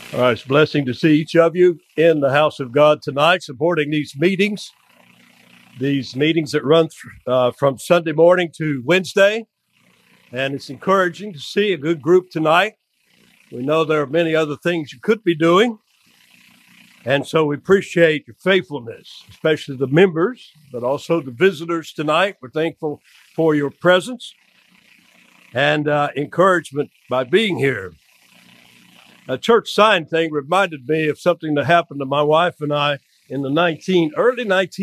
All right, it's a blessing to see each of you in the house of God tonight, supporting these meetings that run from Sunday morning to Wednesday. And it's encouraging to see a good group tonight. We know there are many other things you could be doing. And so we appreciate your faithfulness, especially the members, but also the visitors tonight. We're thankful for your presence and encouragement by being here. A church sign thing reminded me of something that happened to my wife and I in the early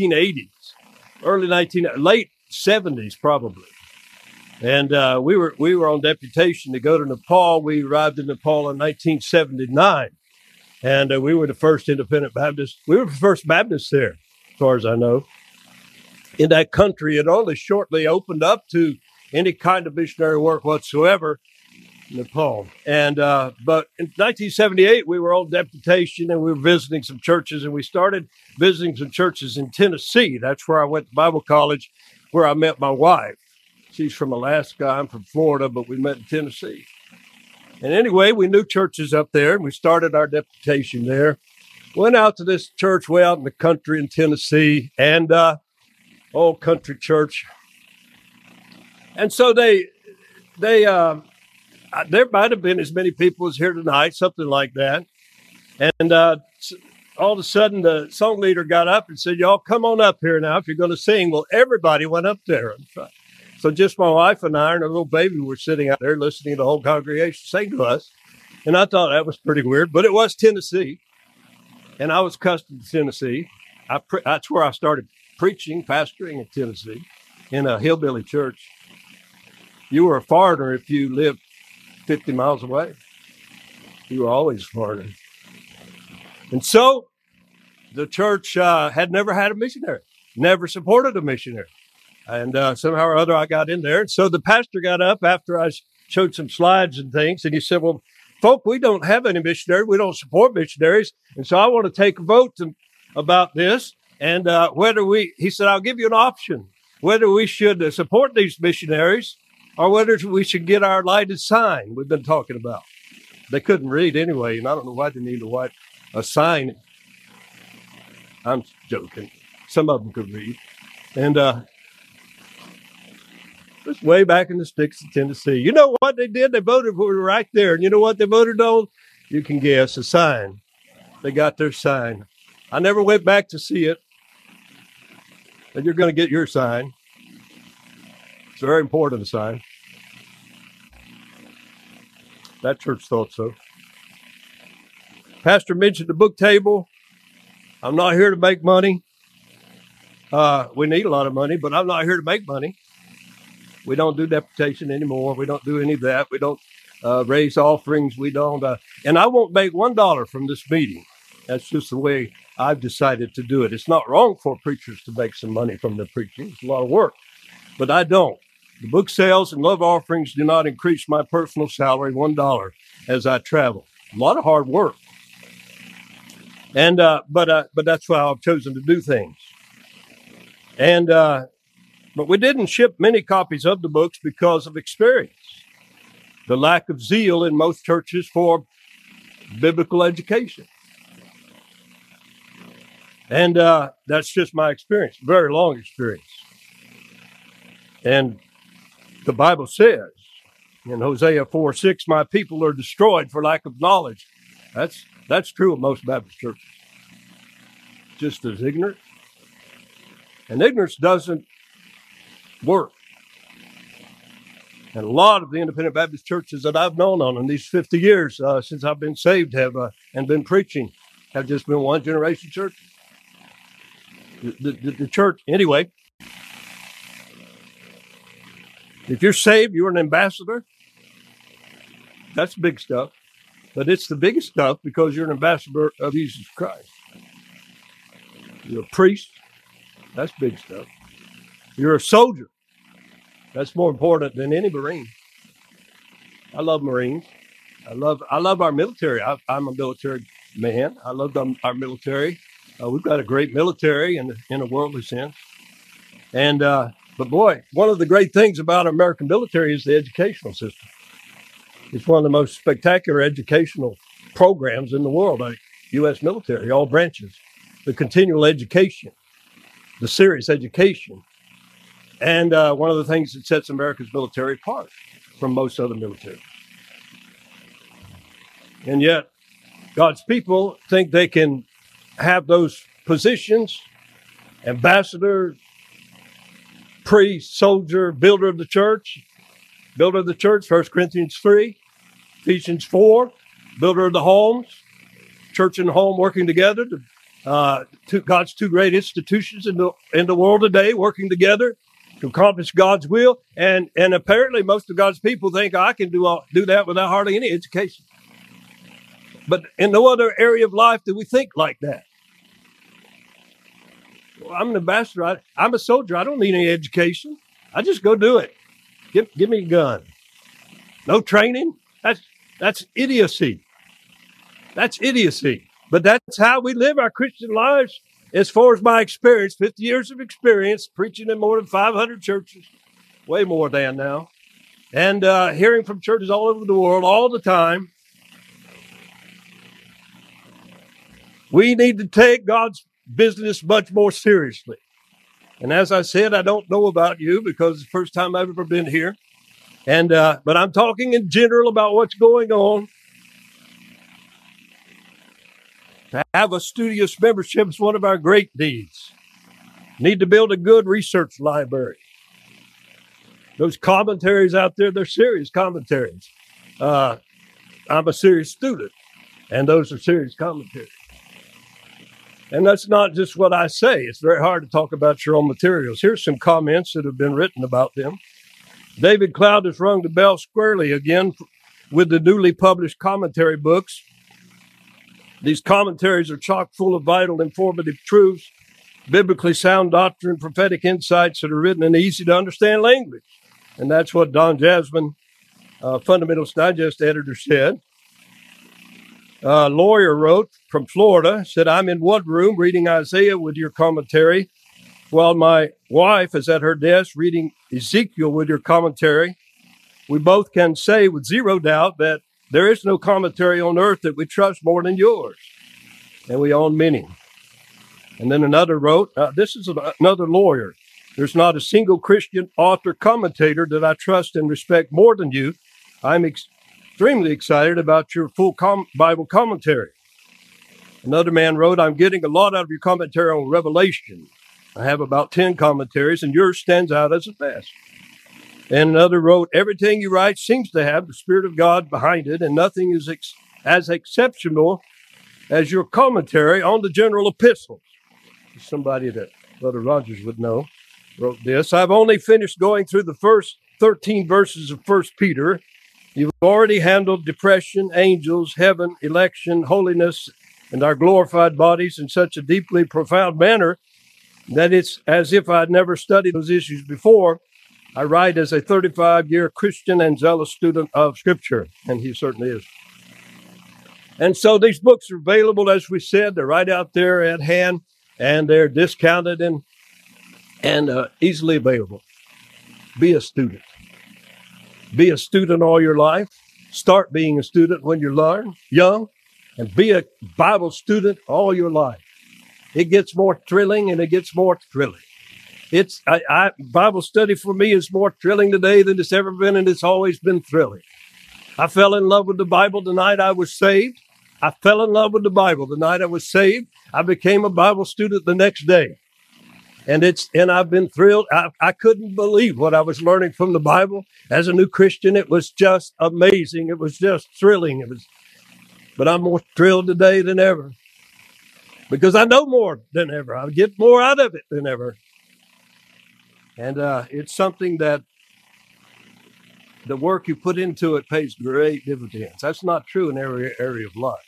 1980s, late 70s probably. And we were on deputation to go to Nepal. We arrived in Nepal in 1979, and we were the first independent Baptist. We were the first Baptists there, as far as I know. In that country, it only shortly opened up to any kind of missionary work whatsoever. Nepal. And but in 1978, we were on deputation and we were visiting some churches, and we started visiting some churches in Tennessee. That's where I went to Bible college, where I met my wife. She's from Alaska, I'm from Florida, but we met in Tennessee. And anyway, we knew churches up there, and we started our deputation there. Went out to this church way out in the country in Tennessee, and old country church. And so there might have been as many people as here tonight, something like that. And all of a sudden, the song leader got up and said, "Y'all come on up here now if you're going to sing." Well, everybody went up there. So just my wife and I and our little baby were sitting out there listening to the whole congregation sing to us. And I thought that was pretty weird, but it was Tennessee. And I was accustomed to Tennessee. That's where I started preaching, pastoring in Tennessee, in a hillbilly church. You were a foreigner if you lived 50 miles away. You were always a foreigner. And so the church had never had a missionary, never supported a missionary. And somehow or other I got in there. And so the pastor got up after I showed some slides and things, and he said, "Well, folk, we don't have any missionaries. We don't support missionaries. And so I want to take a vote about this. And he said, I'll give you an option, whether we should support these missionaries or whether we should get our lighted sign we've been talking about." They couldn't read anyway, and I don't know why they need a sign. I'm joking. Some of them could read. And it was way back in the sticks of Tennessee. You know what they did? They voted for it right there. And you know what they voted on? You can guess, a sign. They got their sign. I never went back to see it. But you're going to get your sign. It's very important, the sign. That church thought so. Pastor mentioned the book table. I'm not here to make money. We need a lot of money, but I'm not here to make money. We don't do deputation anymore. We don't do any of that. We don't raise offerings. We don't. And I won't make $1 from this meeting. That's just the way I've decided to do it. It's not wrong for preachers to make some money from their preaching. It's a lot of work, but I don't. The book sales and love offerings do not increase my personal salary $1 as I travel. A lot of hard work. And but that's why I've chosen to do things. And but we didn't ship many copies of the books because of experience. The lack of zeal in most churches for biblical education. And that's just my experience, very long experience. And the Bible says in Hosea 4:6, "My people are destroyed for lack of knowledge." That's true of most Baptist churches. Just as ignorant. And ignorance doesn't work. And a lot of the independent Baptist churches that I've known in these 50 years since I've been saved and been preaching have just been one generation churches. The church, anyway, if you're saved, you're an ambassador. That's big stuff. But it's the biggest stuff because you're an ambassador of Jesus Christ. You're a priest. That's big stuff. You're a soldier. That's more important than any Marine. I love Marines. I love our military. I'm a military man. I love our military. We've got a great military in a worldly sense. And but boy, one of the great things about American military is the educational system. It's one of the most spectacular educational programs in the world, like U.S. military, all branches, the continual education, the serious education. And one of the things that sets America's military apart from most other militaries. And yet, God's people think they can have those positions, ambassador, priest, soldier, builder of the church, 1 Corinthians 3, Ephesians 4, builder of the homes, church and home working together, God's two great institutions in the world today working together to accomplish God's will. And apparently most of God's people think I can do that without hardly any education. But in no other area of life do we think like that. Well, I'm an ambassador. I'm a soldier. I don't need any education. I just go do it. Give me a gun. No training. That's idiocy. That's idiocy. But that's how we live our Christian lives. As far as my experience, 50 years of experience, preaching in more than 500 churches, way more than now, and hearing from churches all over the world all the time. We need to take God's business much more seriously. And as I said, I don't know about you because it's the first time I've ever been here. And but I'm talking in general about what's going on. To have a studious membership is one of our great needs. Need to build a good research library. Those commentaries out there, they're serious commentaries. I'm a serious student, and those are serious commentaries. And that's not just what I say. It's very hard to talk about your own materials. Here's some comments that have been written about them. David Cloud has rung the bell squarely again with the newly published commentary books. These commentaries are chock full of vital, informative truths, biblically sound doctrine, prophetic insights that are written in easy to understand language. And that's what Don Jasmine, Fundamentalist Digest editor, said. A lawyer wrote from Florida, said, I'm in one room reading Isaiah with your commentary, while my wife is at her desk reading Ezekiel with your commentary. We both can say with zero doubt that there is no commentary on earth that we trust more than yours. And we own many. And then another wrote, this is another lawyer. There's not a single Christian author commentator that I trust and respect more than you. I'm extremely excited about your full Bible commentary. Another man wrote, I'm getting a lot out of your commentary on Revelation. I have about 10 commentaries, and yours stands out as the best. And another wrote, everything you write seems to have the Spirit of God behind it, and nothing is as exceptional as your commentary on the general epistles. Somebody that Brother Rogers would know wrote this. I've only finished going through the first 13 verses of 1 Peter. You've already handled depression, angels, heaven, election, holiness, and our glorified bodies in such a deeply profound manner that it's as if I'd never studied those issues before. I write as a 35-year Christian and zealous student of Scripture, and he certainly is. And so these books are available, as we said. They're right out there at hand, and they're discounted and easily available. Be a student. Be a student all your life. Start being a student when you're young, and be a Bible student all your life. It gets more thrilling, and it gets more thrilling. Bible study for me is more thrilling today than it's ever been, and it's always been thrilling. I fell in love with the Bible the night I was saved. I fell in love with the Bible the night I was saved. I became a Bible student the next day. And I've been thrilled. I couldn't believe what I was learning from the Bible. As a new Christian, it was just amazing. It was just thrilling. But I'm more thrilled today than ever because I know more than ever. I get more out of it than ever. And it's something that the work you put into it pays great dividends. That's not true in every area of life.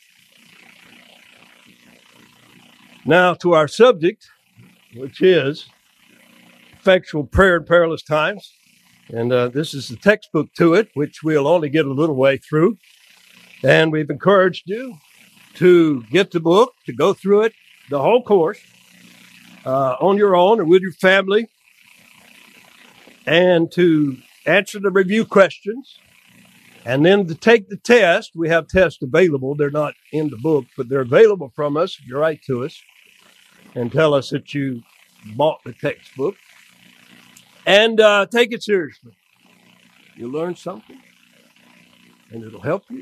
Now to our subject, which is effectual prayer in perilous times. And this is the textbook to it, which we'll only get a little way through. And we've encouraged you to get the book, to go through it, the whole course, on your own or with your family, and to answer the review questions And then to take the test, we have tests available. They're not in the book, but they're available from us. You write to us and tell us that you bought the textbook. And take it seriously. You'll learn something, and it'll help you.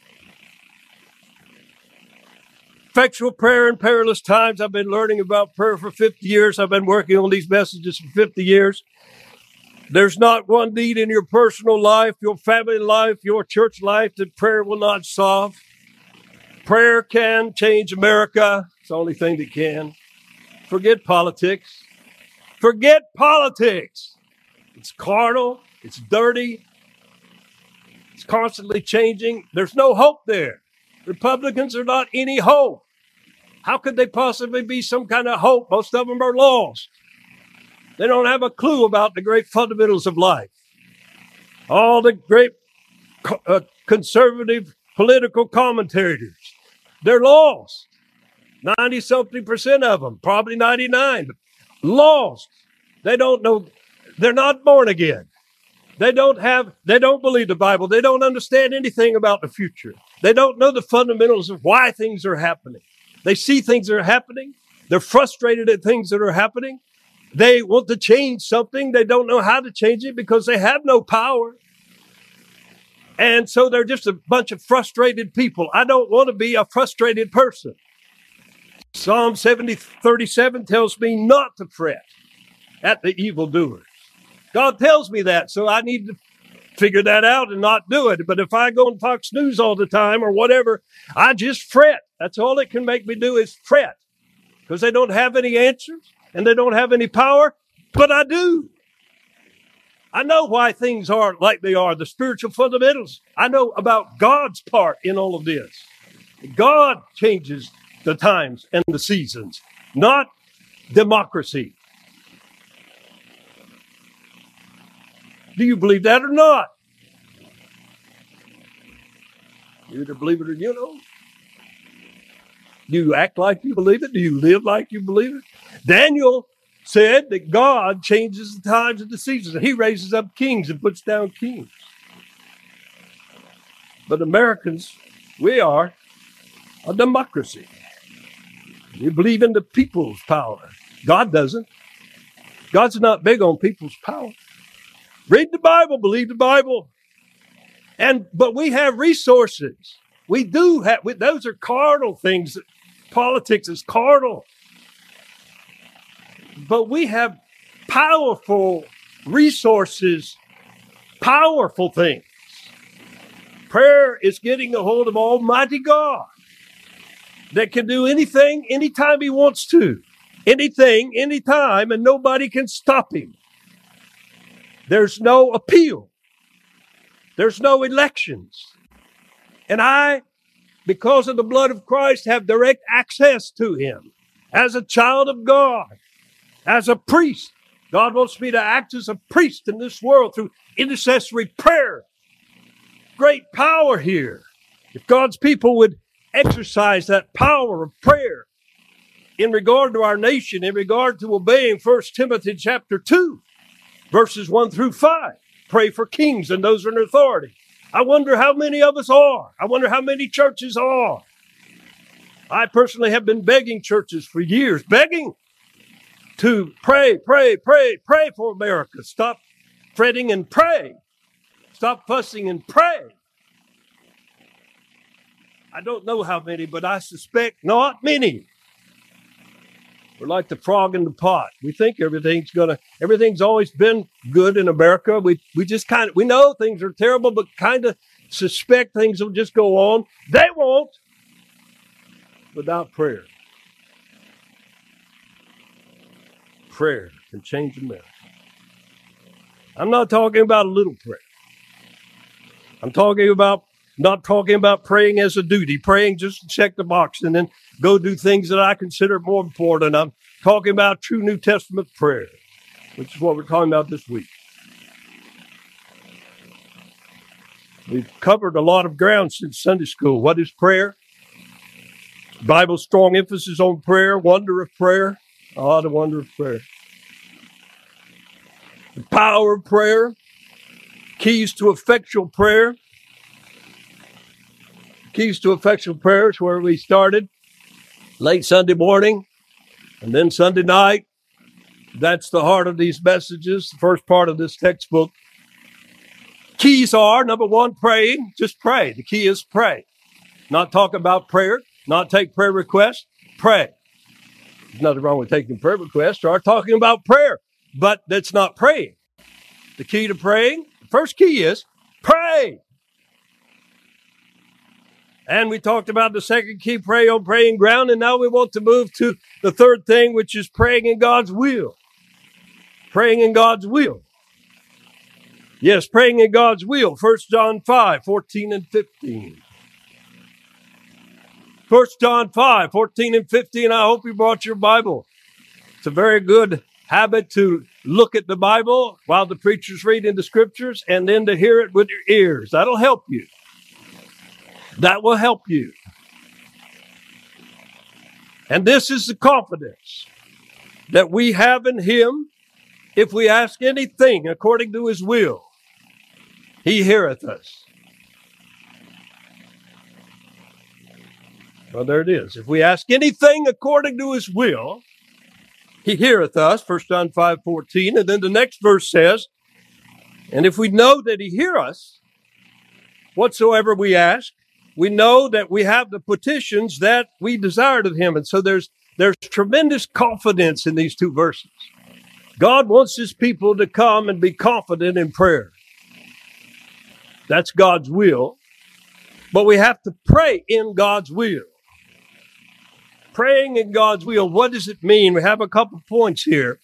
Effectual prayer in perilous times. I've been learning about prayer for 50 years. I've been working on these messages for 50 years. There's not one need in your personal life, your family life, your church life that prayer will not solve. Prayer can change America. It's the only thing that can. Forget politics. Forget politics. It's carnal. It's dirty. It's constantly changing. There's no hope there. Republicans are not any hope. How could they possibly be some kind of hope? Most of them are lost. They don't have a clue about the great fundamentals of life. All the great conservative political commentators, they're lost. 90-something% of them, probably 99, lost. They don't know. They're not born again. They don't believe the Bible. They don't understand anything about the future. They don't know the fundamentals of why things are happening. They see things that are happening. They're frustrated at things that are happening. They want to change something. They don't know how to change it because they have no power. And so they're just a bunch of frustrated people. I don't want to be a frustrated person. Psalm 37 tells me not to fret at the evildoers. God tells me that, so I need to figure that out and not do it. But if I go on Fox News all the time or whatever, I just fret. That's all it can make me do is fret because they don't have any answers and they don't have any power, but I do. I know why things are like they are, the spiritual fundamentals. I know about God's part in all of this. God changes the times and the seasons, not democracy. Do you believe that or not? You either believe it or you don't. Do you act like you believe it? Do you live like you believe it? Daniel said that God changes the times and the seasons. He raises up kings and puts down kings. But Americans, we are a democracy. We believe in the people's power. God doesn't. God's not big on people's power. Read the Bible, believe the Bible. But we have resources. We do have, those are carnal things. Politics is carnal. But we have powerful resources, powerful things. Prayer is getting a hold of Almighty God that can do anything, anytime He wants to. Anything, anytime, and nobody can stop Him. There's no appeal. There's no elections. And I, because of the blood of Christ, have direct access to Him as a child of God, as a priest. God wants me to act as a priest in this world through intercessory prayer. Great power here. If God's people would exercise that power of prayer in regard to our nation, in regard to obeying 1 Timothy chapter 2, verses 1 through 5. Pray for kings and those in authority. I wonder how many of us are. I wonder how many churches are. I personally have been begging churches for years, begging to pray for America. Stop fretting and pray. Stop fussing and pray. I don't know how many, but I suspect not many. We're like the frog in the pot. We think everything's always been good in America. We know things are terrible, but kind of suspect things will just go on. They won't without prayer. Prayer can change America. I'm not talking about a little prayer. I'm not talking about praying as a duty, praying just to check the box and then go do things that I consider more important. I'm talking about true New Testament prayer, which is what we're talking about this week. We've covered a lot of ground since Sunday school. What is prayer? Bible's strong emphasis on prayer, wonder of prayer. Oh, the wonder of prayer. The power of prayer, keys to effectual prayer. Keys to Effectual Prayers, where we started late Sunday morning and then Sunday night. That's the heart of these messages, the first part of this textbook. Keys are, number one, praying. Just pray. The key is pray. Not talk about prayer, not take prayer requests, pray. There's nothing wrong with taking prayer requests or talking about prayer, but that's not praying. The key to praying, the first key is pray. And we talked about the second key, pray on praying ground, and now we want to move to the third thing, which is praying in God's will. Praying in God's will. Yes, praying in God's will. 1 John 5, 14 and 15. 1 John 5, 14 and 15. I hope you brought your Bible. It's a very good habit to look at the Bible while the preacher's reading the scriptures and then to hear it with your ears. That'll help you. That will help you. And this is the confidence that we have in Him. If we ask anything according to His will, He heareth us. Well, there it is. If we ask anything according to His will, He heareth us. 1 John 5:14. And then the next verse says, and if we know that He hear us, whatsoever we ask, we know that we have the petitions that we desired of Him. And so there's tremendous confidence in these two verses. God wants His people to come and be confident in prayer. That's God's will. But we have to pray in God's will. Praying in God's will, what does it mean? We have a couple points here.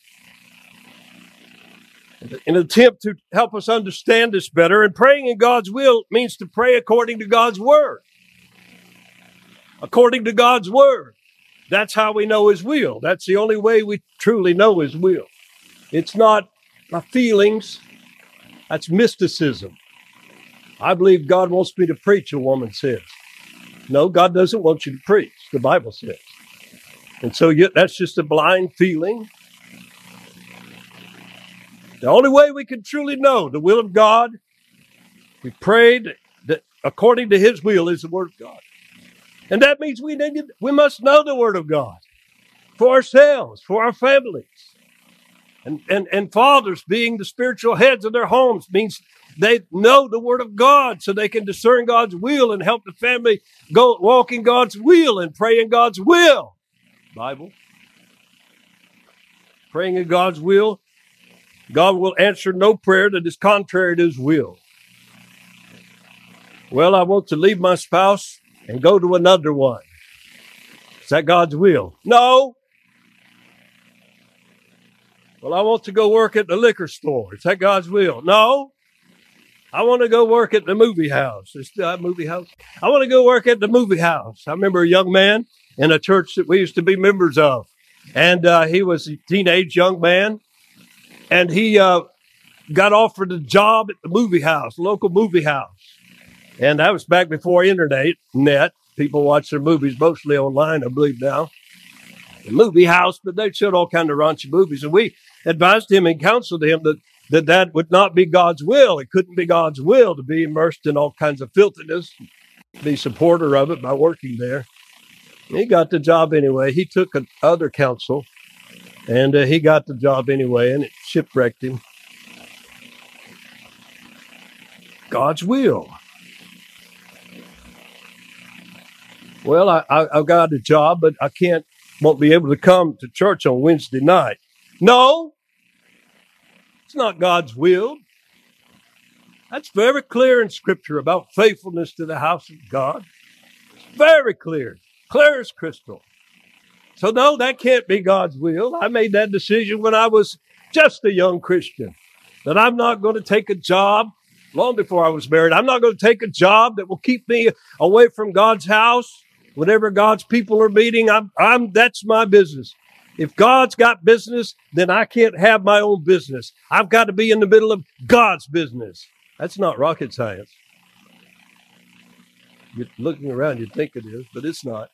In an attempt to help us understand this better, and praying in God's will means to pray according to God's Word. According to God's Word. That's how we know His will. That's the only way we truly know His will. It's not my feelings. That's mysticism. I believe God wants me to preach, a woman says. No, God doesn't want you to preach, the Bible says. And so that's just a blind feeling. The only way we can truly know the will of God, we prayed that according to His will is the Word of God. And that means we must know the Word of God for ourselves, for our families. And fathers being the spiritual heads of their homes means they know the Word of God so they can discern God's will and help the family go walk in God's will and pray in God's will. Bible. Praying in God's will. God will answer no prayer that is contrary to His will. Well, I want to leave my spouse and go to another one. Is that God's will? No. Well, I want to go work at the liquor store. Is that God's will? No. I want to go work at the movie house. Is that movie house? I want to go work at the movie house. I remember a young man in a church that we used to be members of. And he was a teenage young man. And he got offered a job at the movie house, local movie house. And that was back before internet. People watch their movies mostly online, I believe now. The movie house, but they showed all kinds of raunchy movies. And we advised him and counseled him that would not be God's will. It couldn't be God's will to be immersed in all kinds of filthiness, be a supporter of it by working there. He got the job anyway. He took other counsel. And he got the job anyway, and it shipwrecked him. God's will. Well, I got a job, but I won't be able to come to church on Wednesday night. No, it's not God's will. That's very clear in Scripture about faithfulness to the house of God. It's very clear as crystal. So no, that can't be God's will. I made that decision when I was just a young Christian, that I'm not going to take a job long before I was married. I'm not going to take a job that will keep me away from God's house. Whenever God's people are meeting, that's my business. If God's got business, then I can't have my own business. I've got to be in the middle of God's business. That's not rocket science. You're looking around, you'd think it is, but it's not.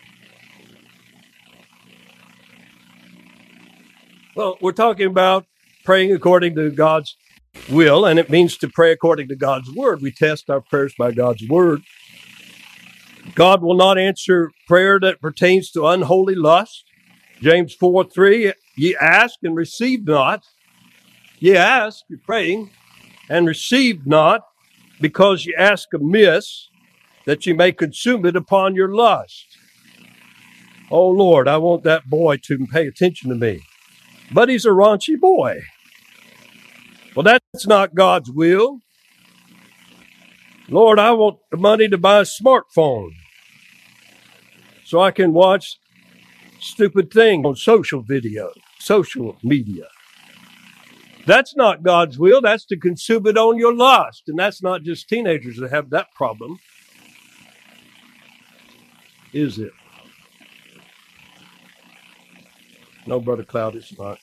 Well, we're talking about praying according to God's will, and it means to pray according to God's Word. We test our prayers by God's Word. God will not answer prayer that pertains to unholy lust. James 4:3, ye ask and receive not. Ye ask, you're praying, and receive not, because ye ask amiss, that ye may consume it upon your lust. Oh Lord, I want that boy to pay attention to me. But he's a raunchy boy. Well, that's not God's will. Lord, I want the money to buy a smartphone so I can watch stupid things on social media. That's not God's will. That's to consume it on your lust. And that's not just teenagers that have that problem. Is it? No, Brother Cloud, it's not.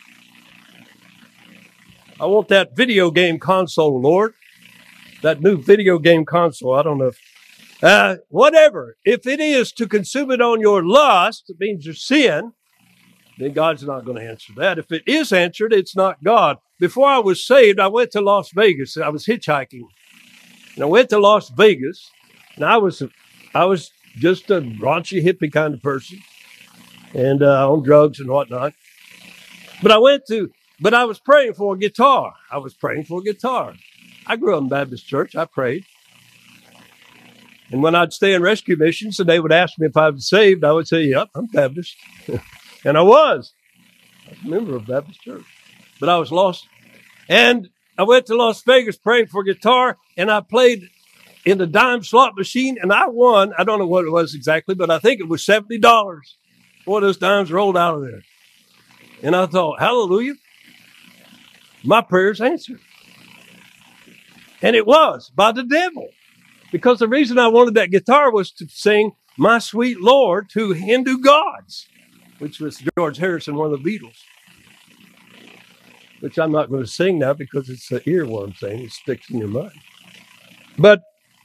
I want that video game console, Lord. That new video game console. I don't know if, whatever. If it is to consume it on your lust, it means your sin, then God's not going to answer that. If it is answered, it's not God. Before I was saved, I went to Las Vegas. I was hitchhiking. And I went to Las Vegas, and I was just a raunchy hippie kind of person, and on drugs and whatnot. But I was praying for a guitar. I grew up in Baptist church. I prayed. And when I'd stay in rescue missions and they would ask me if I was saved, I would say, yep, I'm Baptist. And I was a member of Baptist church. But I was lost. And I went to Las Vegas praying for a guitar, and I played in the dime slot machine, and I won. I don't know what it was exactly, but I think it was $70. Boy, those dimes rolled out of there. And I thought, hallelujah, my prayer's answered. And it was by the devil. Because the reason I wanted that guitar was to sing My Sweet Lord to Hindu gods, which was George Harrison, one of the Beatles. Which I'm not going to sing now because it's an earworm thing. It sticks in your mind. But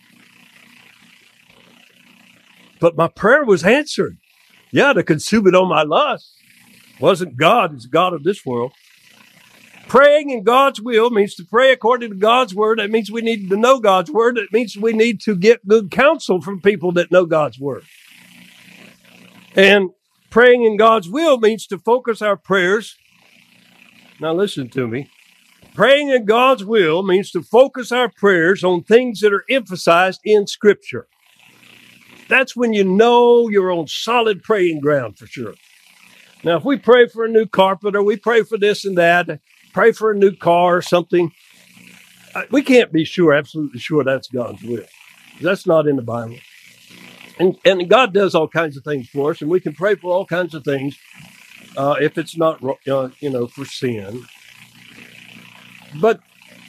my prayer was answered. Yeah, to consume it on my lust. Wasn't God, it's God of this world. Praying in God's will means to pray according to God's word. That means we need to know God's word. It means we need to get good counsel from people that know God's word. And praying in God's will means to focus our prayers. Now listen to me. Praying in God's will means to focus our prayers on things that are emphasized in Scripture. That's when you know you're on solid praying ground for sure. Now, if we pray for a new carpet or we pray for this and that, pray for a new car or something, we can't be sure, absolutely sure that's God's will. That's not in the Bible. And God does all kinds of things for us, and we can pray for all kinds of things if it's not, for sin. But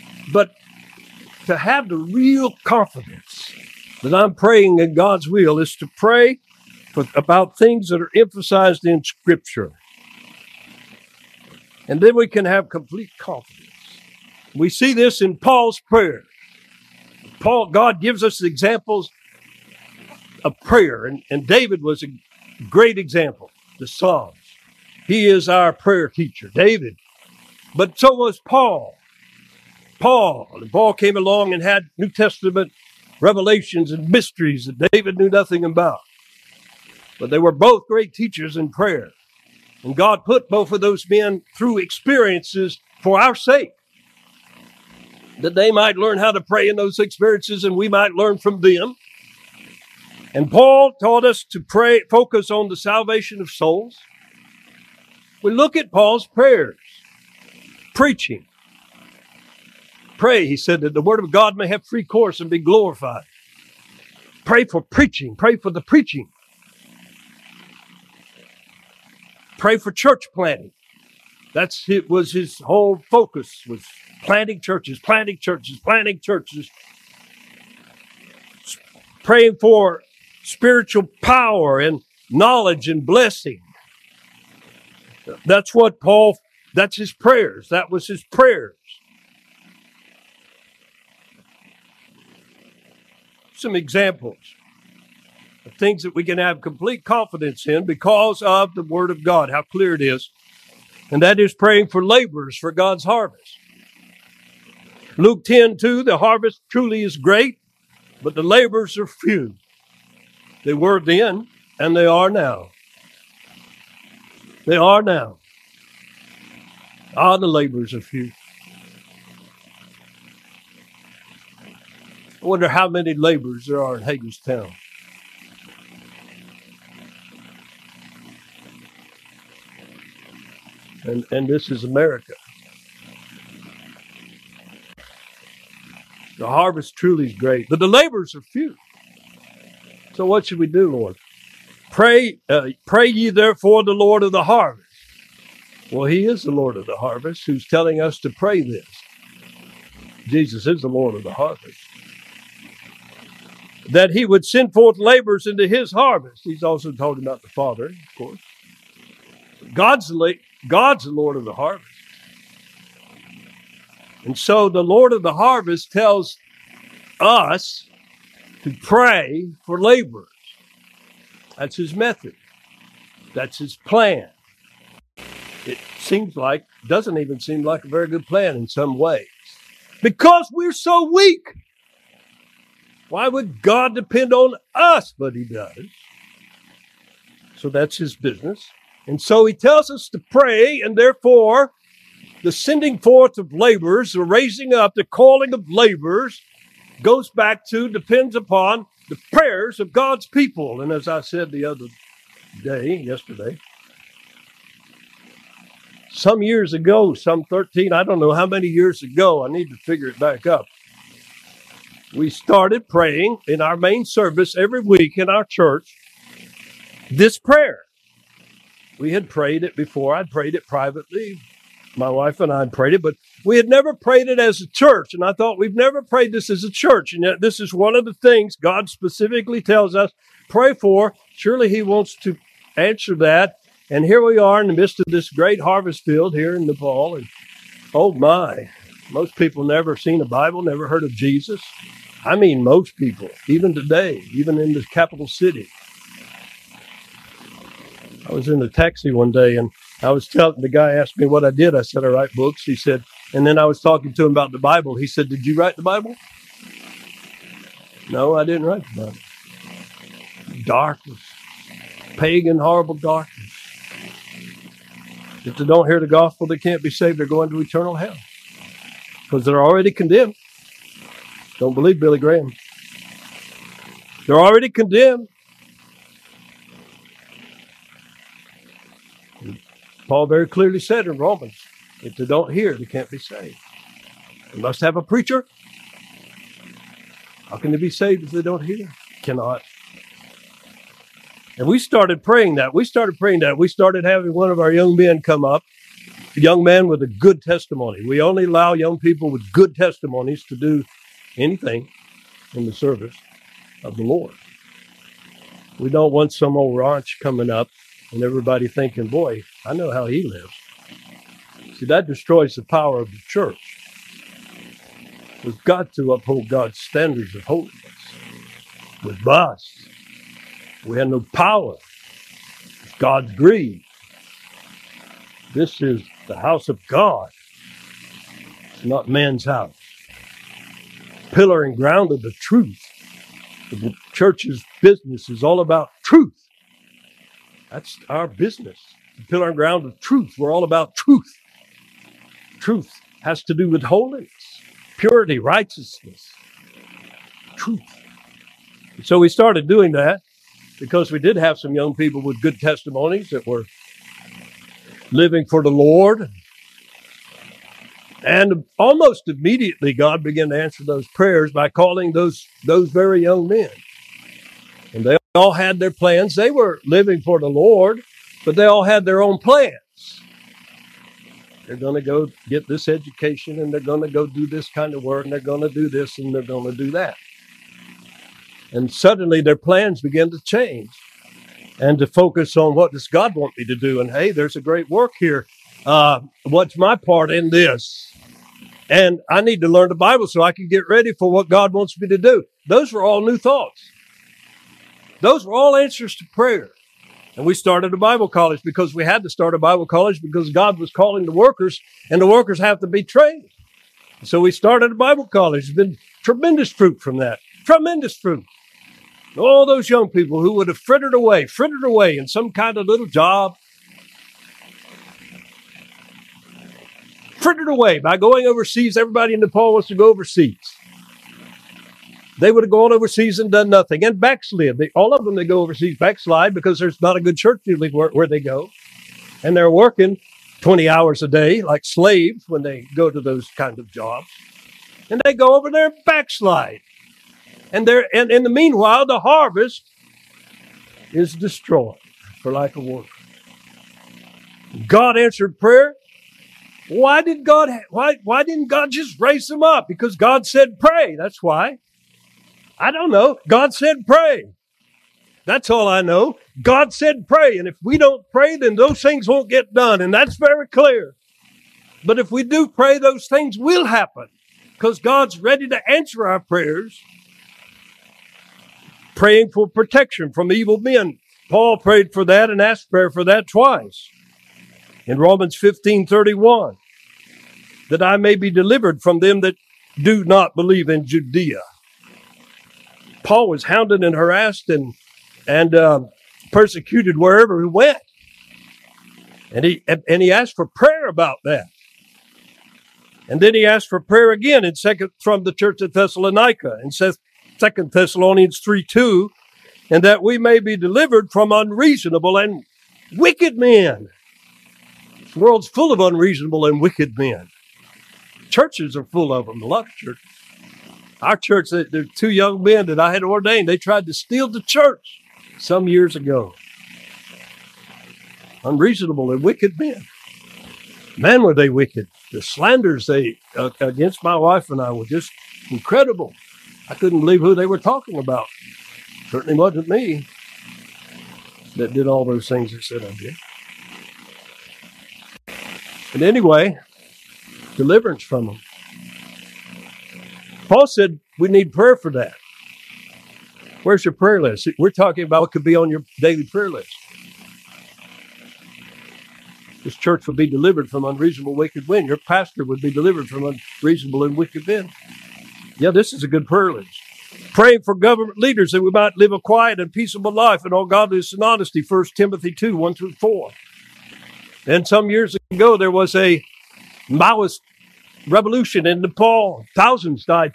to have the real confidence that I'm praying in God's will is to pray about things that are emphasized in Scripture. And then we can have complete confidence. We see this in Paul's prayer. God gives us examples of prayer, and David was a great example. The Psalms. He is our prayer teacher, David. But so was Paul. Paul came along and had New Testament revelations and mysteries that David knew nothing about. But they were both great teachers in prayer. And God put both of those men through experiences for our sake, that they might learn how to pray in those experiences and we might learn from them. And Paul taught us to pray, focus on the salvation of souls. We look at Paul's prayers, preaching. Pray, he said, that the word of God may have free course and be glorified. Pray for preaching. Pray for the preaching. Pray for church planting. Was his whole focus, was planting churches. Praying for spiritual power and knowledge and blessing. That's his prayers. That was his prayers. Some examples of things that we can have complete confidence in because of the Word of God, how clear it is. And that is praying for laborers for God's harvest. Luke 10:2, the harvest truly is great, but the laborers are few. They were then, and they are now. They are now. Ah, the laborers are few. I wonder how many laborers there are in Hagerstown. And this is America. The harvest truly is great, but the laborers are few. So what should we do, Lord? Pray ye therefore the Lord of the harvest. Well, he is the Lord of the harvest who's telling us to pray this. Jesus is the Lord of the harvest. That he would send forth laborers into his harvest. He's also talking about the Father, of course. God's the Lord of the harvest. And so the Lord of the harvest tells us to pray for laborers. That's his method. That's his plan. It doesn't even seem like a very good plan in some ways. Because we're so weak. Why would God depend on us? But he does. So that's his business. And so he tells us to pray, and therefore the sending forth of laborers, the raising up, the calling of laborers depends upon the prayers of God's people. And as I said yesterday, some years ago, some 13, I don't know how many years ago, I need to figure it back up. We started praying in our main service every week in our church, this prayer. We had prayed it before. I'd prayed it privately. My wife and I had prayed it, but we had never prayed it as a church. And I thought, we've never prayed this as a church. And yet this is one of the things God specifically tells us, pray for. Surely he wants to answer that. And here we are in the midst of this great harvest field here in Nepal. And oh my, most people never seen a Bible, never heard of Jesus. I mean, most people, even today, even in the capital city. I was in the taxi one day and the guy asked me what I did. I said, I write books. He said, and then I was talking to him about the Bible. He said, did you write the Bible? No, I didn't write the Bible. Darkness, pagan, horrible darkness. If they don't hear the gospel, they can't be saved. They're going to eternal hell because they're already condemned. Don't believe Billy Graham. They're already condemned. Paul very clearly said in Romans, if they don't hear, they can't be saved. They must have a preacher. How can they be saved if they don't hear? Cannot. And we started praying that. We started having one of our young men come up, a young man with a good testimony. We only allow young people with good testimonies to do anything in the service of the Lord. We don't want some old ranch coming up and everybody thinking, boy, I know how he lives. See, that destroys the power of the church. We've got to uphold God's standards of holiness. With us, we have no power. It's God's greed. This is the house of God. It's not man's house. Pillar and ground of the truth. The church's business is all about truth. That's our business. The pillar and ground of truth. We're all about truth. Truth has to do with holiness, purity, righteousness, truth. And so we started doing that because we did have some young people with good testimonies that were living for the Lord. And almost immediately, God began to answer those prayers by calling those very young men. And they all had their plans. They were living for the Lord, but they all had their own plans. They're going to go get this education, and they're going to go do this kind of work, and they're going to do this, and they're going to do that. And suddenly their plans began to change and to focus on what does God want me to do? And hey, there's a great work here. What's my part in this? And I need to learn the Bible so I can get ready for what God wants me to do. Those were all new thoughts. Those were all answers to prayer. And we started a Bible college because we had to start a Bible college because God was calling the workers, and the workers have to be trained. So we started a Bible college. There's been tremendous fruit from that. Tremendous fruit. All those young people who would have frittered away in some kind of little job, frittered away by going overseas. Everybody in Nepal wants to go overseas. They would have gone overseas and done nothing and backslid. All of them that go overseas backslide because there's not a good church usually where they go. And they're working 20 hours a day like slaves when they go to those kind of jobs. And they go over there and backslide. And in the meanwhile, the harvest is destroyed for lack of work. God answered prayer. Why didn't God just raise them up? Because God said pray. That's why. I don't know. God said pray. That's all I know. God said pray. And if we don't pray, then those things won't get done. And that's very clear. But if we do pray, those things will happen. Because God's ready to answer our prayers. Praying for protection from evil men. Paul prayed for that and asked prayer for that twice. In Romans 15:31, that I may be delivered from them that do not believe in Judea. Paul was hounded and harassed and persecuted wherever he went. And he asked for prayer about that. And then he asked for prayer again from the church at Thessalonica and says 2 Thessalonians 3:2, and that we may be delivered from unreasonable and wicked men. The world's full of unreasonable and wicked men. Churches are full of them, a lot of churches. Our church, there are two young men that I had ordained. They tried to steal the church some years ago. Unreasonable and wicked men. Man, were they wicked. The slanders against my wife and I were just incredible. I couldn't believe who they were talking about. Certainly wasn't me that did all those things they said I did. And anyway, deliverance from them. Paul said we need prayer for that. Where's your prayer list? We're talking about what could be on your daily prayer list. This church would be delivered from unreasonable, wicked men. Your pastor would be delivered from unreasonable and wicked men. Yeah, this is a good prayer list. Praying for government leaders that we might live a quiet and peaceable life in all godliness and honesty. 1 Timothy 2:1-4. And some years ago, there was a Maoist revolution in Nepal. Thousands died.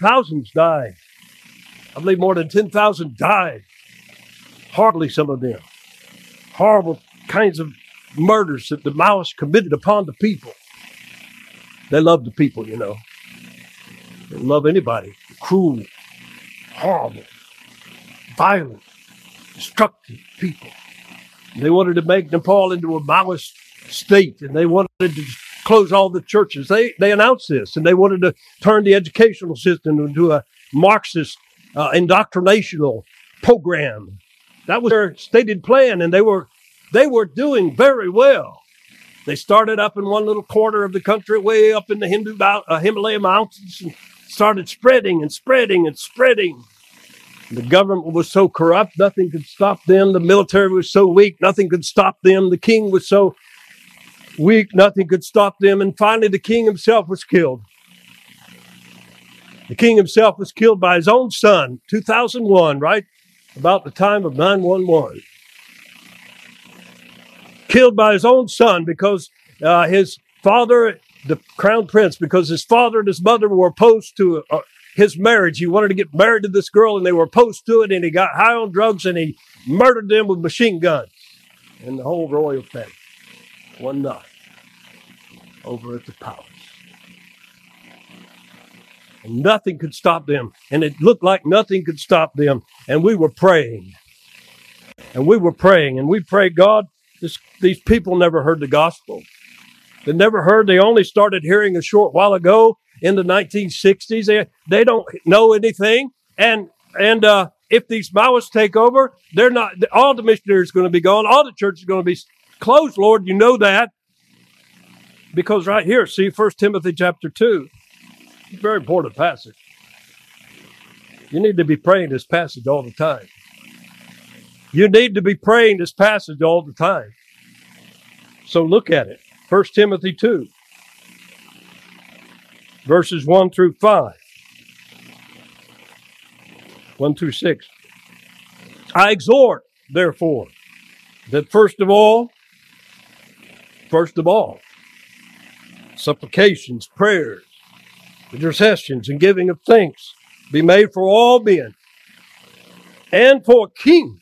I believe more than 10,000 died. Horribly, some of them. Horrible kinds of murders that the Maoists committed upon the people. They love the people, you know. They love anybody. Cruel, horrible, violent, destructive people. And they wanted to make Nepal into a Maoist state, and they wanted to close all the churches. They announced this, and they wanted to turn the educational system into a Marxist indoctrinational program. That was their stated plan, and they were doing very well. They started up in one little corner of the country, way up in the Himalaya mountains, and started spreading. The government was so corrupt, nothing could stop them. The military was so weak, nothing could stop them. The king was so weak, nothing could stop them. And finally, the king himself was killed. The king himself was killed by his own son, 2001, right about the time of 9/11. Killed by his own son because his father, the crown prince, because his father and his mother were opposed to his marriage. He wanted to get married to this girl, and they were opposed to it, and he got high on drugs, and he murdered them with machine guns. And the whole royal family. One night over at the palace. And nothing could stop them. And it looked like nothing could stop them. And we were praying. And we prayed, God, these people never heard the gospel. They never heard. They only started hearing a short while ago in the 1960s. They don't know anything. And if these Maoists take over, they're not. All the missionaries are going to be gone. All the churches are going to be closed, Lord. You know that. Because right here, see 1 Timothy chapter 2. It's a very important passage. You need to be praying this passage all the time. You need to be praying this passage all the time. So look at it. 1 Timothy 2, verses 1-5. 1-6. I exhort, therefore, that first of all, supplications, prayers, intercessions, and giving of thanks be made for all men and for kings,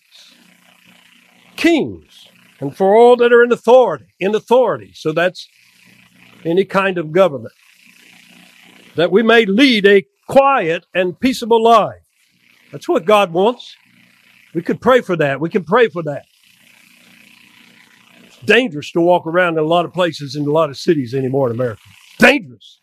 and for all that are in authority. So that's any kind of government, that we may lead a quiet and peaceable life. That's what God wants. We could pray for that. We can pray for that. It's dangerous to walk around in a lot of places in a lot of cities anymore in America. Dangerous.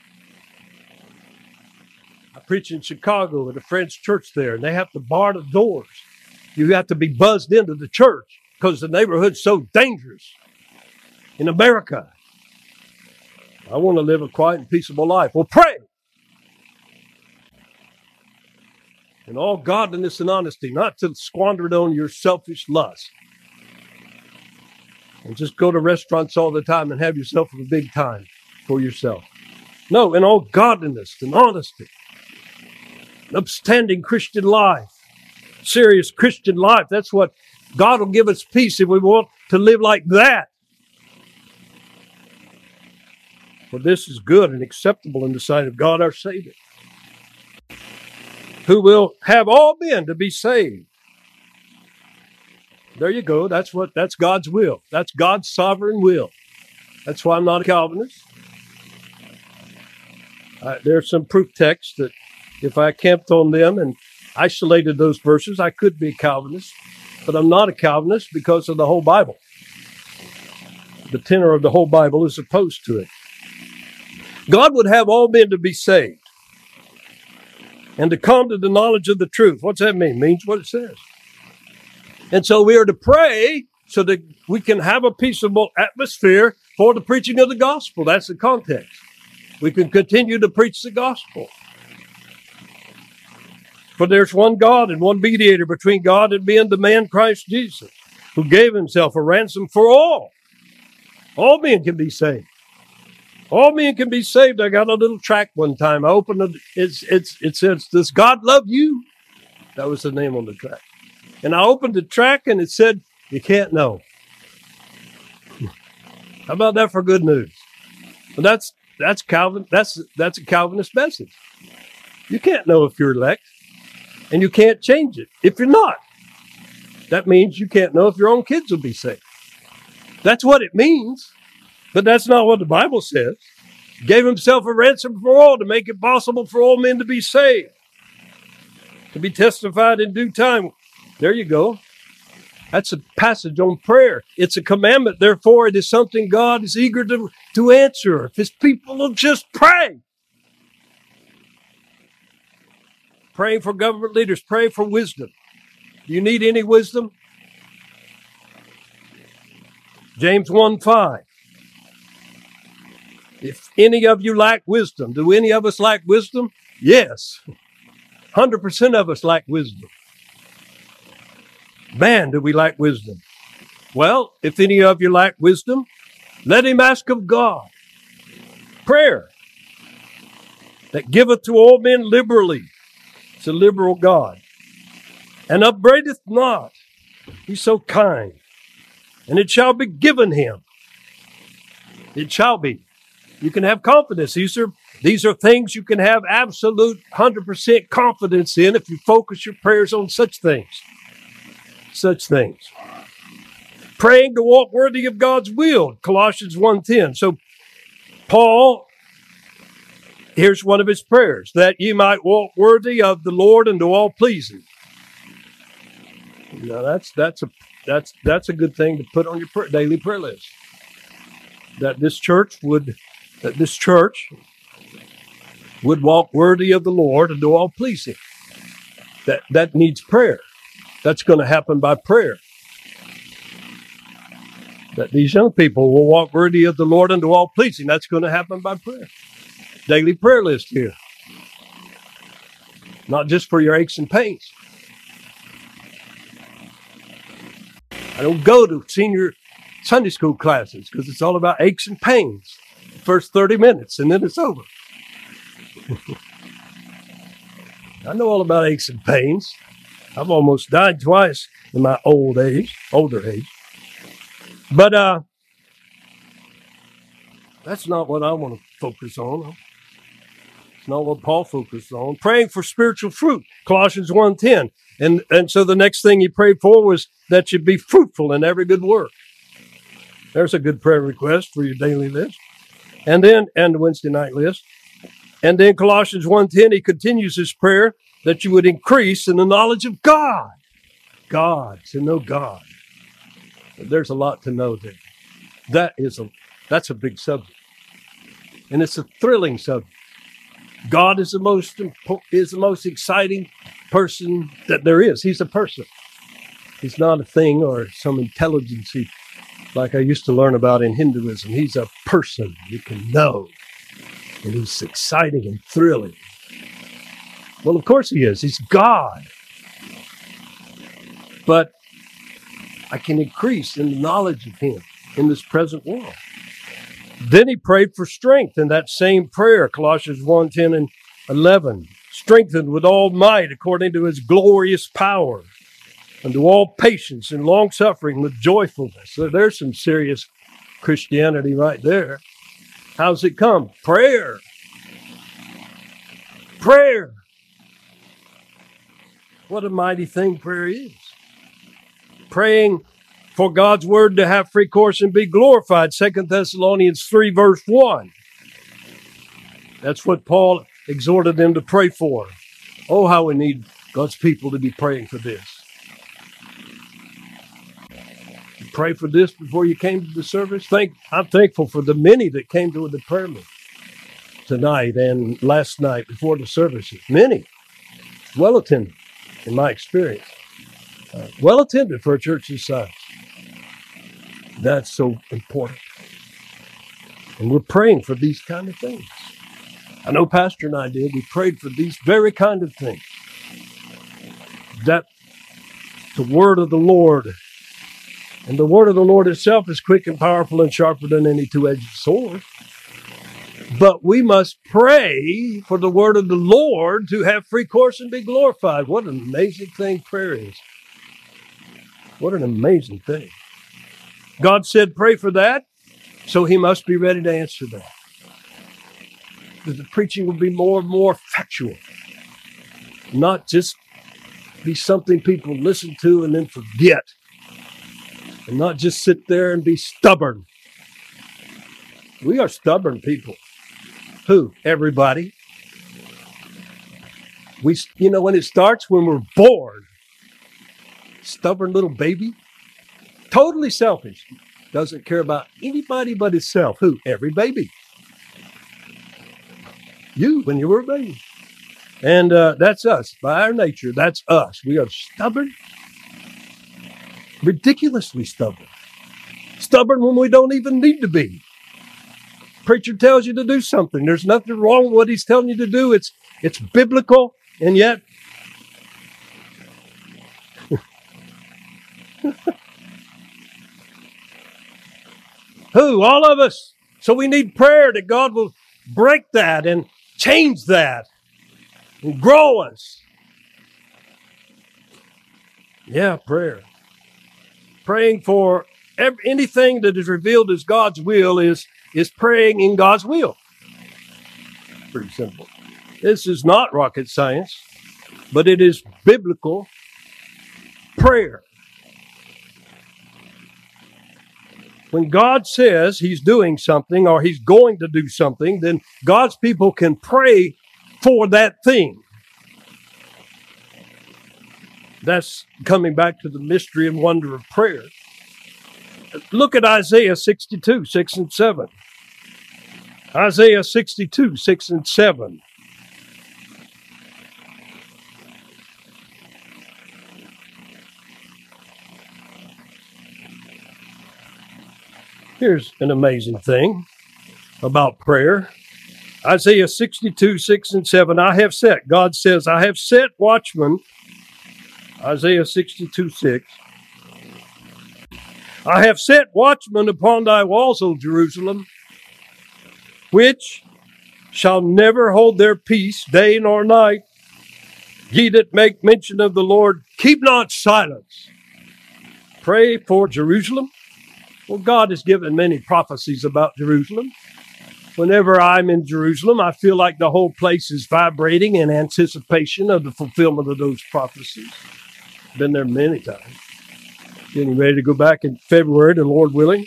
I preach in Chicago at a friend's church there, and they have to bar the doors. You have to be buzzed into the church because the neighborhood's so dangerous in America. I want to live a quiet and peaceable life. Well, pray. In all godliness and honesty, not to squander it on your selfish lust. And just go to restaurants all the time and have yourself a big time for yourself. No, in all godliness and honesty. An upstanding Christian life. Serious Christian life. That's what God will give us peace if we want to live like that. For this is good and acceptable in the sight of God our Savior, who will have all men to be saved. There you go. That's God's will. That's God's sovereign will. That's why I'm not a Calvinist. There's some proof texts that if I camped on them and isolated those verses, I could be a Calvinist. But I'm not a Calvinist because of the whole Bible. The tenor of the whole Bible is opposed to it. God would have all men to be saved and to come to the knowledge of the truth. What's that mean? It means what it says. And so we are to pray so that we can have a peaceable atmosphere for the preaching of the gospel. That's the context. We can continue to preach the gospel. For there's one God and one mediator between God and men, the man Christ Jesus, who gave himself a ransom for all. All men can be saved. All men can be saved. I got a little tract one time. I opened it. It says, "Does God love you?" That was the name on the tract. And I opened the tract and it said, "You can't know." How about that for good news? Well, that's Calvin. That's a Calvinist message. You can't know if you're elect, and you can't change it if you're not. That means you can't know if your own kids will be saved. That's what it means. But that's not what the Bible says. He gave himself a ransom for all to make it possible for all men to be saved, to be testified in due time. There you go. That's a passage on prayer. It's a commandment. Therefore, it is something God is eager to answer if his people will just pray. Praying for government leaders. Pray for wisdom. Do you need any wisdom? James 1:5. If any of you lack wisdom, do any of us lack wisdom? Yes. 100% of us lack wisdom. Man, do we lack wisdom. Well, if any of you lack wisdom, let him ask of God. Prayer that giveth to all men liberally. It's a liberal God. And upbraideth not. He's so kind. And it shall be given him. It shall be. You can have confidence. These are things you can have absolute 100% confidence in if you focus your prayers on such things. Such things. Praying to walk worthy of God's will. Colossians 1:10. So Paul, here's one of his prayers. That ye might walk worthy of the Lord and to all pleasing. Now that's a good thing to put on your daily prayer list. That this church would walk worthy of the Lord and do all pleasing. That needs prayer. That's going to happen by prayer. That these young people will walk worthy of the Lord and do all pleasing. That's going to happen by prayer. Daily prayer list here. Not just for your aches and pains. I don't go to senior Sunday school classes because it's all about aches and pains. The first 30 minutes and then it's over. I know all about aches and pains. I've almost died twice in my older age. But that's not what I want to focus on. It's not what Paul focused on. Praying for spiritual fruit, Colossians 1:10. And so the next thing he prayed for was that you be fruitful in every good work. There's a good prayer request for your daily list. And the Wednesday night list. And then Colossians 1:10, he continues his prayer that you would increase in the knowledge of God. God, to know God. There's a lot to know there. That's a big subject. And it's a thrilling subject. God is the most exciting person that there is. He's a person. He's not a thing or some intelligence like I used to learn about in Hinduism. He's a person you can know. And he's exciting and thrilling. Well, of course he is. He's God. But I can increase in the knowledge of him in this present world. Then he prayed for strength in that same prayer, Colossians 1:10 and 11. Strengthened with all might according to his glorious power, unto all patience and long suffering with joyfulness. So there's some serious Christianity right there. How's it come? Prayer. Prayer. What a mighty thing prayer is. Praying for God's word to have free course and be glorified. 2 Thessalonians 3 verse 1. That's what Paul exhorted them to pray for. Oh, how we need God's people to be praying for this. You pray for this before you came to the service. I'm thankful for the many that came to the prayer meeting tonight and last night before the services. Many. Well attended, in my experience. Well attended for a church this size. That's so important. And we're praying for these kind of things. I know Pastor and I did. We prayed for these very kind of things. That the word of the Lord, and the word of the Lord itself is quick and powerful and sharper than any two-edged sword. But we must pray for the word of the Lord to have free course and be glorified. What an amazing thing prayer is. What an amazing thing. God said, pray for that, so he must be ready to answer that. That the preaching will be more and more factual, not just be something people listen to and then forget, and not just sit there and be stubborn. We are stubborn people. Who? Everybody. When it starts, when we're bored, stubborn little baby, totally selfish, doesn't care about anybody but himself. Who? Every baby. You, when you were a baby. And that's us. By our nature, that's us. We are stubborn, ridiculously stubborn. Stubborn when we don't even need to be. Preacher tells you to do something. There's nothing wrong with what he's telling you to do. It's biblical, and yet who? All of us. So we need prayer that God will break that and change that and grow us. Yeah, prayer. Praying for anything that is revealed as God's will is praying in God's will. Pretty simple. This is not rocket science, but it is biblical prayer. When God says he's doing something or he's going to do something, then God's people can pray for that thing. That's coming back to the mystery and wonder of prayer. Look at Isaiah 62, 6 and 7. Isaiah 62, 6 and 7. Here's an amazing thing about prayer. Isaiah 62, 6 and 7. God says, I have set watchmen. Isaiah 62, 6. I have set watchmen upon thy walls, O Jerusalem, which shall never hold their peace day nor night. Ye that make mention of the Lord, keep not silence. Pray for Jerusalem. Well, God has given many prophecies about Jerusalem. Whenever I'm in Jerusalem, I feel like the whole place is vibrating in anticipation of the fulfillment of those prophecies. Been there many times. Getting ready to go back in February, the Lord willing.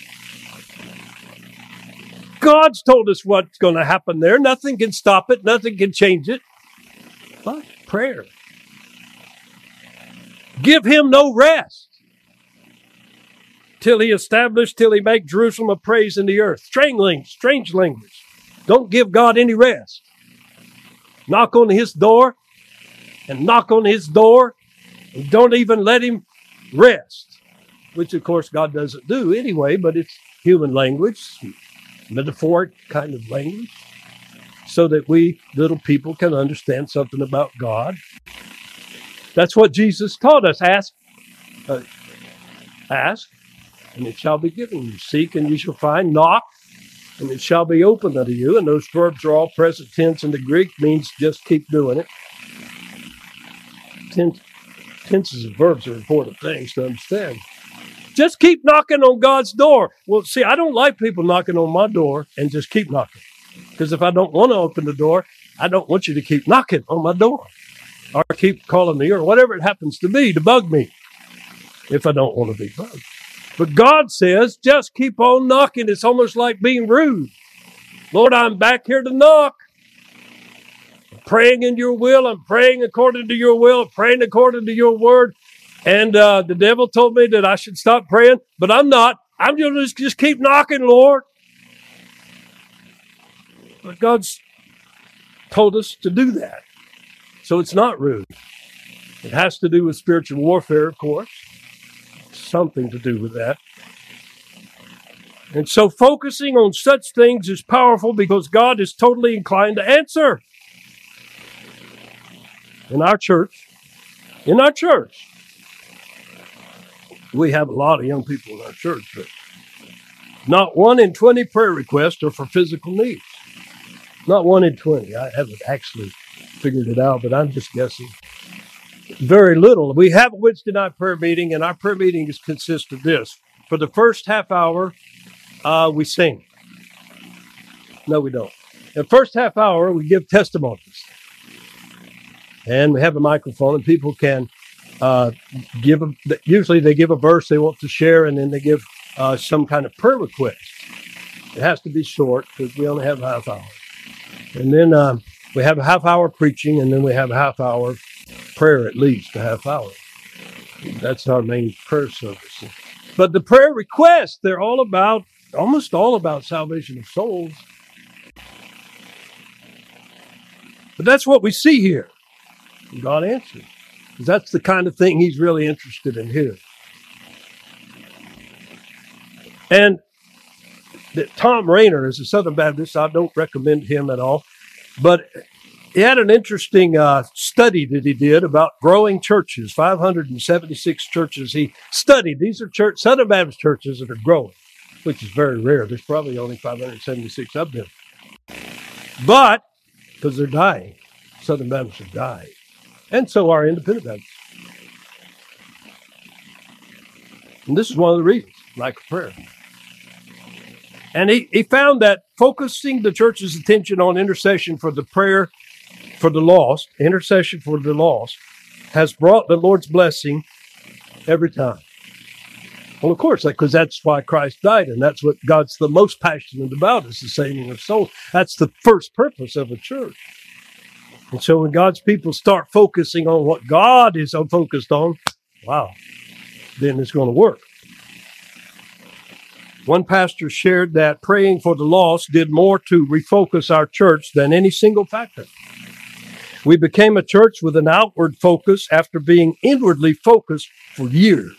God's told us what's going to happen there. Nothing can stop it. Nothing can change it. But prayer. Give him no rest till he make Jerusalem a praise in the earth. Strange language. Don't give God any rest. Knock on his door and knock on his door and don't even let him rest, which of course God doesn't do anyway, but it's human language, metaphoric kind of language, so that we little people can understand something about God. That's what Jesus taught us. Ask, and it shall be given you. Seek, and you shall find. Knock, and it shall be opened unto you. And those verbs are all present tense in the Greek, means just keep doing it. Tenses of verbs are important things to understand. Just keep knocking on God's door. Well, see, I don't like people knocking on my door and just keep knocking. Because if I don't want to open the door, I don't want you to keep knocking on my door. Or keep calling me, or whatever it happens to be, to bug me, if I don't want to be bugged. But God says, just keep on knocking. It's almost like being rude. Lord, I'm back here to knock. I'm praying in your will. I'm praying according to your will. I'm praying according to your word. And the devil told me that I should stop praying, but I'm not. I'm going to just keep knocking, Lord. But God's told us to do that. So it's not rude. It has to do with spiritual warfare, of course. Something to do with that. And so focusing on such things is powerful because God is totally inclined to answer. In our church, we have a lot of young people in our church, but not 1 in 20 prayer requests are for physical needs. Not 1 in 20. I haven't actually figured it out, but I'm just guessing. Very little. We have a Wednesday night prayer meeting, and our prayer meetings consist of this. For the first half hour, we sing. No, we don't. The first half hour, we give testimonies. And we have a microphone, and people can usually they give a verse they want to share, and then they give some kind of prayer request. It has to be short because we only have a half hour. And then we have a half hour preaching, and then we have a half hour prayer, at least a half hour. That's our main prayer service. But the prayer requests, they're almost all about salvation of souls. But that's what we see here. And God answered. Because that's the kind of thing he's really interested in hearing. And Tom Rainer is a Southern Baptist. I don't recommend him at all. But he had an interesting study that he did about growing churches, 576 churches he studied. These are Southern Baptist churches that are growing, which is very rare. There's probably only 576 of them. But, because they're dying, Southern Baptists are dying. And so are Independent Baptists. And this is one of the reasons, lack of prayer. And he found that focusing the church's attention on intercession for the prayer for the lost, intercession for the lost, has brought the Lord's blessing every time. Well, of course, because that's why Christ died, and that's what God's the most passionate about, is the saving of souls. That's the first purpose of a church. And so when God's people start focusing on what God is focused on, wow, then it's going to work. One pastor shared that praying for the lost did more to refocus our church than any single factor. We became a church with an outward focus after being inwardly focused for years.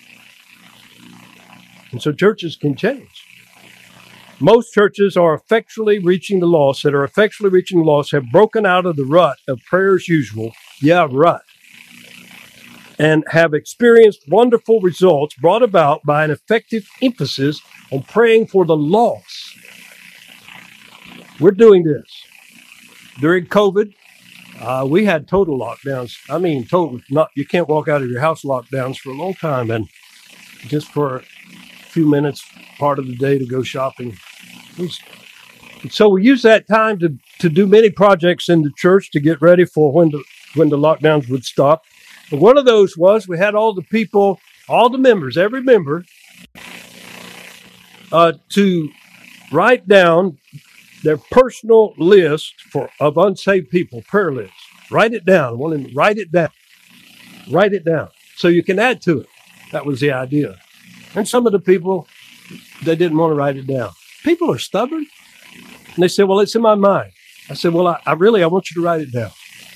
And so churches can change. Most churches are effectually reaching the lost, have broken out of the rut of prayer as usual, rut, and have experienced wonderful results brought about by an effective emphasis on praying for the lost. We're doing this. During COVID, We had total lockdowns. I mean, total. Not you can't walk out of your house lockdowns for a long time, and just for a few minutes, part of the day to go shopping. So we used that time to do many projects in the church to get ready for when the lockdowns would stop. And one of those was we had all the people, all the members, every member, to write down their personal list of unsaved people, prayer list. Write it down. I want them to write it down. Write it down so you can add to it. That was the idea. And some of the people, they didn't want to write it down. People are stubborn. And they said, well, it's in my mind. I said, well, I want you to write it down.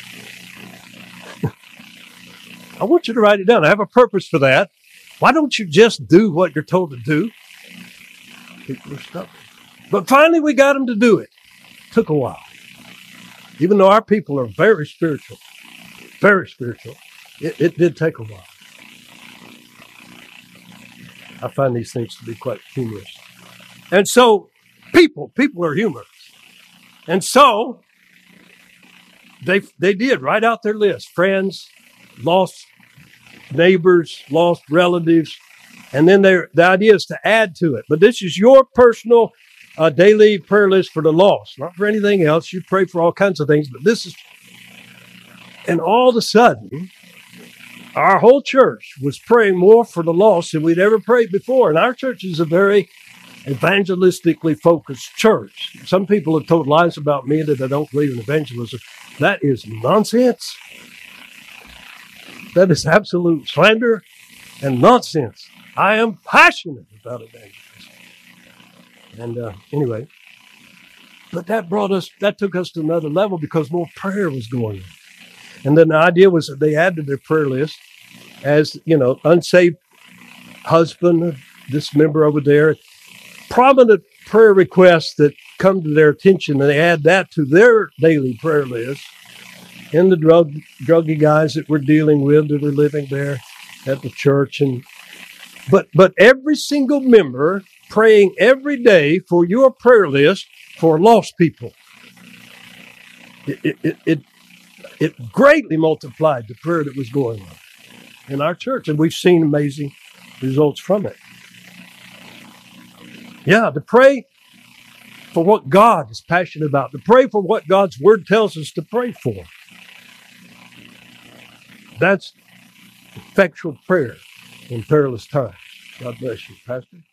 I want you to write it down. I have a purpose for that. Why don't you just do what you're told to do? People are stubborn. But finally, we got them to do it. Took a while. Even though our people are very spiritual, it did take a while. I find these things to be quite humorous. And so, people are humorous. And so, they did write out their list. Friends, lost neighbors, lost relatives. And then the idea is to add to it. But this is your personal daily prayer list for the lost, not for anything else. You pray for all kinds of things, but this is, and all of a sudden, our whole church was praying more for the lost than we'd ever prayed before. And our church is a very evangelistically focused church. Some people have told lies about me that I don't believe in evangelism. That is nonsense. That is absolute slander and nonsense. I am passionate about evangelism. And anyway, but that took us to another level because more prayer was going on. And then the idea was that they added their prayer list as, unsaved husband, this member over there, prominent prayer requests that come to their attention, and they add that to their daily prayer list. And the druggy guys that we're dealing with that are living there at the church. But every single member praying every day for your prayer list for lost people. It greatly multiplied the prayer that was going on in our church, and we've seen amazing results from it. Yeah, to pray for what God is passionate about, to pray for what God's Word tells us to pray for. That's effectual prayer in perilous times. God bless you, Pastor.